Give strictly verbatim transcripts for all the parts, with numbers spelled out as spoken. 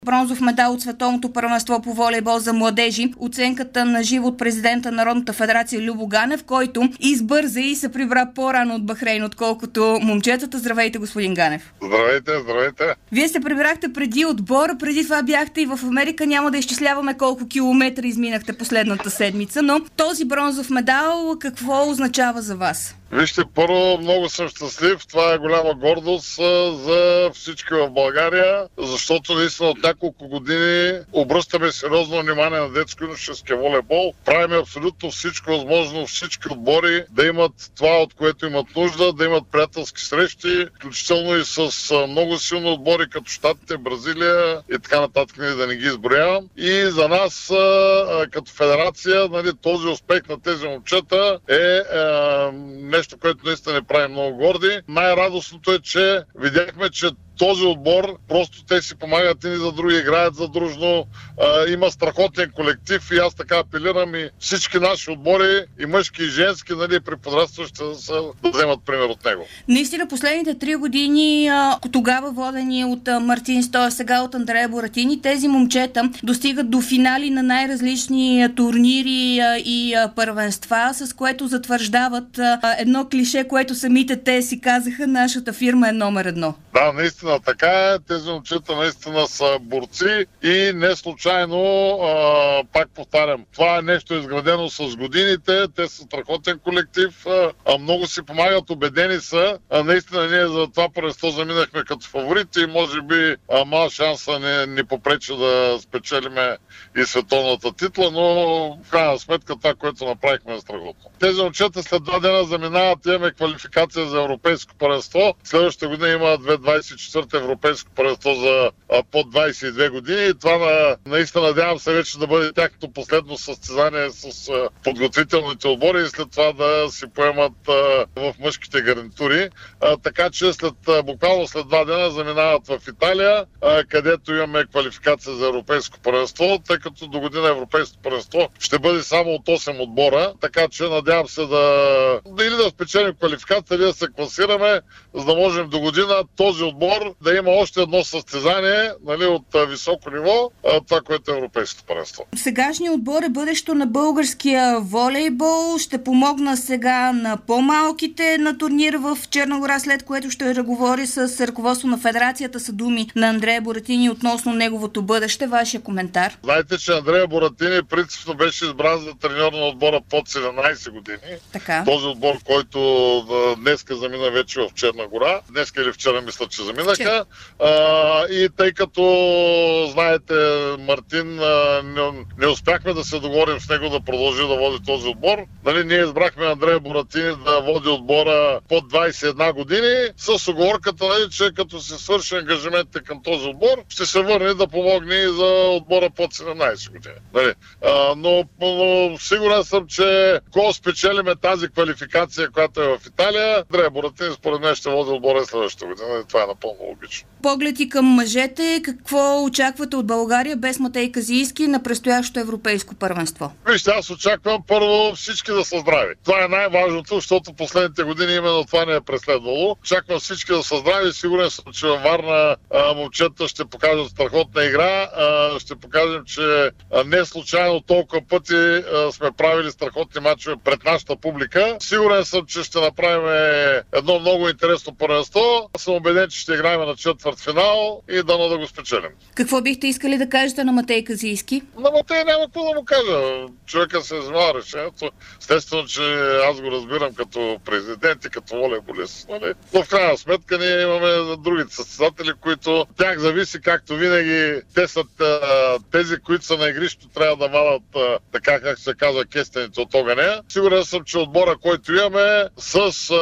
Бронзов медал от Световното първенство по волейбол за младежи. Оценката на живо от президента на Народната федерация Любо Ганев, който избърза и се прибра по-рано от Бахрейн, отколкото момчетата. Здравейте, господин Ганев. Здравейте, здравейте. Вие се прибрахте преди отбора, преди това бяхте и в Америка. Няма да изчисляваме колко километра изминахте последната седмица, но този бронзов медал какво означава за вас? Вижте, първо много съм щастлив. Това е голяма гордост за всички в България, защото наистина от няколко години обръщаме сериозно внимание на детско-юношеския волейбол. Правим абсолютно всичко възможно, всички отбори да имат това, от което имат нужда, да имат приятелски срещи, включително и с много силни отбори, като Щатите, Бразилия и така нататък, да не ги изброявам. И за нас, като федерация, нали, този успех на тези момчета е, е нещо, което наистина не прави много горди. Най-радостното е, че видяхме, че този отбор, просто те си помагат едни за други, играят задружно, а, има страхотен колектив и аз така апелирам и всички наши отбори, и мъжки и женски, нали, при подрастващите да, да вземат пример от него. Наистина последните три години, а, тогава водени от а, Мартин Стоев, сега от Андрея Буратини, тези момчета достигат до финали на най-различни а, турнири а, и а, първенства, с което затвърждават а, едно клише, което самите те си казаха: нашата фирма е номер едно. Да, наистина така е. Тези момчета наистина са борци и не случайно, а, пак повтарям, това е нещо изградено с годините. Те са страхотен колектив, а, много си помагат, убедени са. А, наистина ние за това първенство заминахме като фаворити и може би а, мал шанса не, не попречи да спечелиме и световната титла, но в крайна сметка това, което направихме, е страхотно. Тези момчета след два дена заминават, имаме квалификация за европейско първенство. Следващата година има двадесет и четвърто европейско първенство за а, под двадесет и две години. И това на, наистина надявам се вече да бъде тяхното последно състезание с а, подготвителните отбори и след това да си поемат а, в мъжките гарнитури. А, така че след, а, буквално след два дена заминават в Италия, а, където имаме квалификация за европейско първенство, тъй като до година европейско първенство ще бъде само от осем отбора. Така че надявам се да, да или да спечелим квалификация, или да се класираме, за да можем до година този отбор да има още едно състезание, нали, от а, високо ниво, а, това, което е европейското първенство. Сегашният отбор е бъдещето на българския волейбол. Ще помогна сега на по-малките на турнира в Черна гора, след което ще разговори с ръководство на федерацията, са думи на Андрея Буратини относно неговото бъдеще. Вашия коментар? Знаете, че Андрея Буратини принципно беше избран за треньор на отбора под седемнадесет години. Така. Този отбор, който а, днеска замина вече в Черна гора. Днеска или вчера мисля, че заминаха. А, и тъй като, знаете, Мартин, а, не, не успяхме да се договорим с него да продължи да води този отбор. Нали, ние избрахме Андрея Буратини да води отбора под двадесет и една години, с уговорката, нали, че като се свърши ангажиментите към този отбор, ще се върне да помогне и за отбора под седемнадесет години. Нали, а, но, но сигурен съм, че ако спечелиме тази квалификация, която е в Италия, Андрея Буратини според мен ще води отбора следващата година. И това е напълно логично. Поглед и към мъжете, какво очаквате от България без Матей Казийски на предстоящото европейско първенство? Вижте, аз очаквам първо всички да са здрави. Това е най-важното, защото последните години именно това не е преследвало. Очаквам всички да са здрави. Сигурен съм, че във Варна а, момчета ще покажат страхотна игра. А, ще покажем, че а, не случайно толкова пъти а, сме правили страхотни мачове пред нашата публика. Сигурен съм, че ще направим едно много интересно първенство. Аз съм убеден, че ще играем на четвъртфинал и дано да го спечелим. Какво бихте искали да кажете на Матей Казийски? На Матей няма какво да му кажа. Човека се е взела решението. Естествено, че аз го разбирам като президент и като волейболист. Нали? Но в крайна сметка ние имаме другите състезатели, които тях зависи, както винаги. Те са тези, които са на игрището, трябва да вадат, така как се казва, кестените от огъня. Сигурен съм, че отбора, който имаме, с а,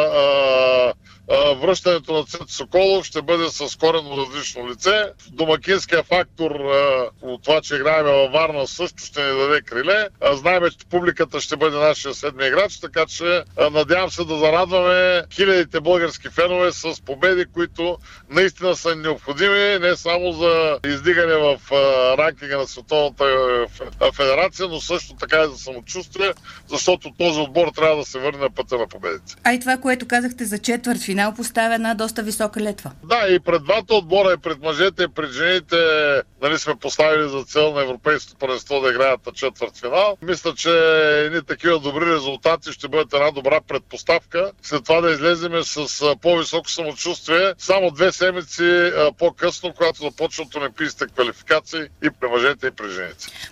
а, връщането на Цецо Соколов ще бъде с коренно различно лице. Домакинския фактор от това, че играем във Варна, също ще ни даде криле. Знаем, че публиката ще бъде нашия седми играч, така че надявам се да зарадваме хилядите български фенове с победи, които наистина са необходими не само за издигане в ранкинга на Световната федерация, но също така и за самочувствие, защото този отбор трябва да се върне на пътя на победите. А и това, което казахте за четвъртфинал, четвъртфинал поставя една доста висока летва. Да, и пред двата отбора, и пред мъжете, и пред жените, нали, сме поставили за цел на Европейското първенство да играят на четвъртфинал. Мисля, че едни такива добри резултати ще бъдат една добра предпоставка. След това да излеземе с по-високо самочувствие само две седмици по-късно, когато започват олимпийските квалификации и при мъжете, и при жените.